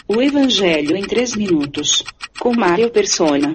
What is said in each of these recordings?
O Evangelho em 3 minutos, com Mário Persona.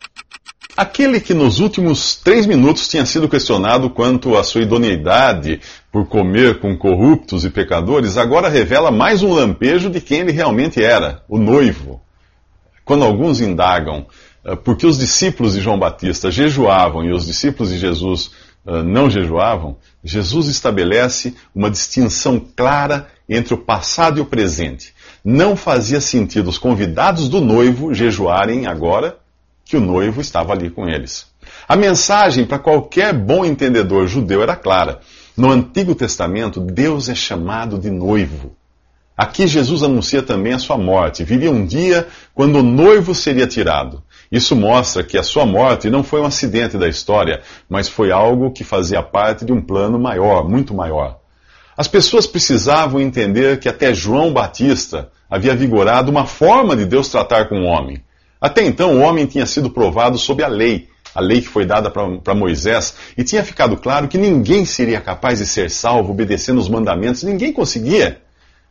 Aquele que nos últimos 3 minutos tinha sido questionado quanto à sua idoneidade por comer com corruptos e pecadores, agora revela mais um lampejo de quem ele realmente era, o noivo. Quando alguns indagam por que os discípulos de João Batista jejuavam e os discípulos de Jesus não jejuavam, Jesus estabelece uma distinção clara entre o passado e o presente. Não fazia sentido os convidados do noivo jejuarem agora que o noivo estava ali com eles. A mensagem para qualquer bom entendedor judeu era clara. No Antigo Testamento, Deus é chamado de noivo. Aqui Jesus anuncia também a sua morte. Viria um dia quando o noivo seria tirado. Isso mostra que a sua morte não foi um acidente da história, mas foi algo que fazia parte de um plano maior, muito maior. As pessoas precisavam entender que até João Batista havia vigorado uma forma de Deus tratar com o homem. Até então, o homem tinha sido provado sob a lei que foi dada para Moisés, e tinha ficado claro que ninguém seria capaz de ser salvo obedecendo os mandamentos, ninguém conseguia.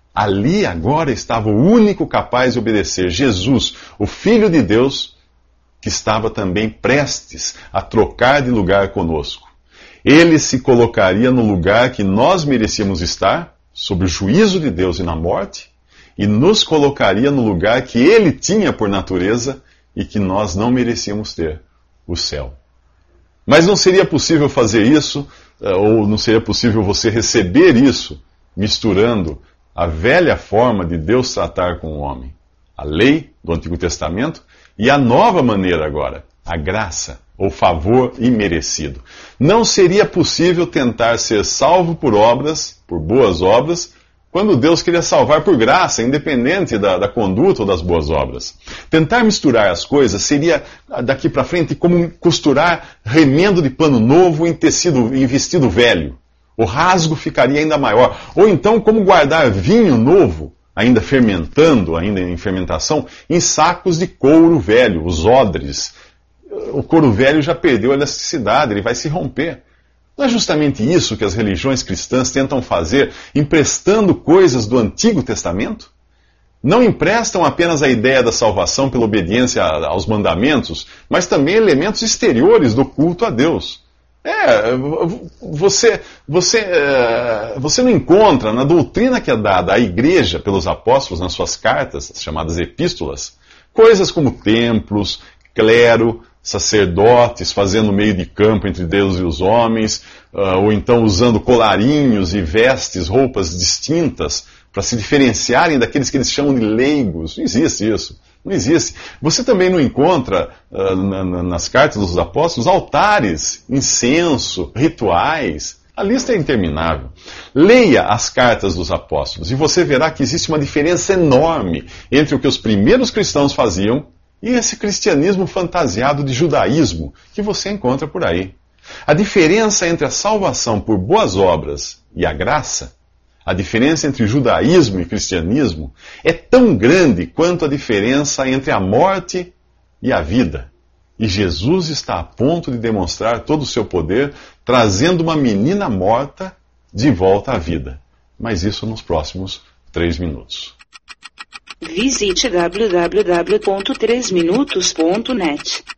Ali agora estava o único capaz de obedecer, Jesus, o Filho de Deus, que estava também prestes a trocar de lugar conosco. Ele se colocaria no lugar que nós merecíamos estar, sob o juízo de Deus e na morte, e nos colocaria no lugar que ele tinha por natureza e que nós não merecíamos ter, o céu. Mas não seria possível fazer isso, ou não seria possível você receber isso, misturando a velha forma de Deus tratar com o homem, a lei do Antigo Testamento, e a nova maneira agora, a graça, ou favor imerecido. Não seria possível tentar ser salvo por obras, por boas obras, quando Deus queria salvar por graça, independente da conduta ou das boas obras. Tentar misturar as coisas seria, daqui para frente, como costurar remendo de pano novo em vestido velho. O rasgo ficaria ainda maior. Ou então, como guardar vinho novo, ainda fermentando, ainda em fermentação, em sacos de couro velho, os odres. O couro velho já perdeu a elasticidade, ele vai se romper. Não é justamente isso que as religiões cristãs tentam fazer, emprestando coisas do Antigo Testamento? Não emprestam apenas a ideia da salvação pela obediência aos mandamentos, mas também elementos exteriores do culto a Deus. Você não encontra na doutrina que é dada à igreja pelos apóstolos nas suas cartas, as chamadas epístolas, coisas como templos, clero, sacerdotes fazendo meio de campo entre Deus e os homens, ou então usando colarinhos e vestes, roupas distintas, para se diferenciarem daqueles que eles chamam de leigos. Não existe isso. Não existe. Você também não encontra nas cartas dos apóstolos altares, incenso, rituais. A lista é interminável. Leia as cartas dos apóstolos e você verá que existe uma diferença enorme entre o que os primeiros cristãos faziam e esse cristianismo fantasiado de judaísmo que você encontra por aí. A diferença entre a salvação por boas obras e a graça, a diferença entre judaísmo e cristianismo, é tão grande quanto a diferença entre a morte e a vida. E Jesus está a ponto de demonstrar todo o seu poder, trazendo uma menina morta de volta à vida. Mas isso nos próximos 3 minutos. Visite www.3minutos.net.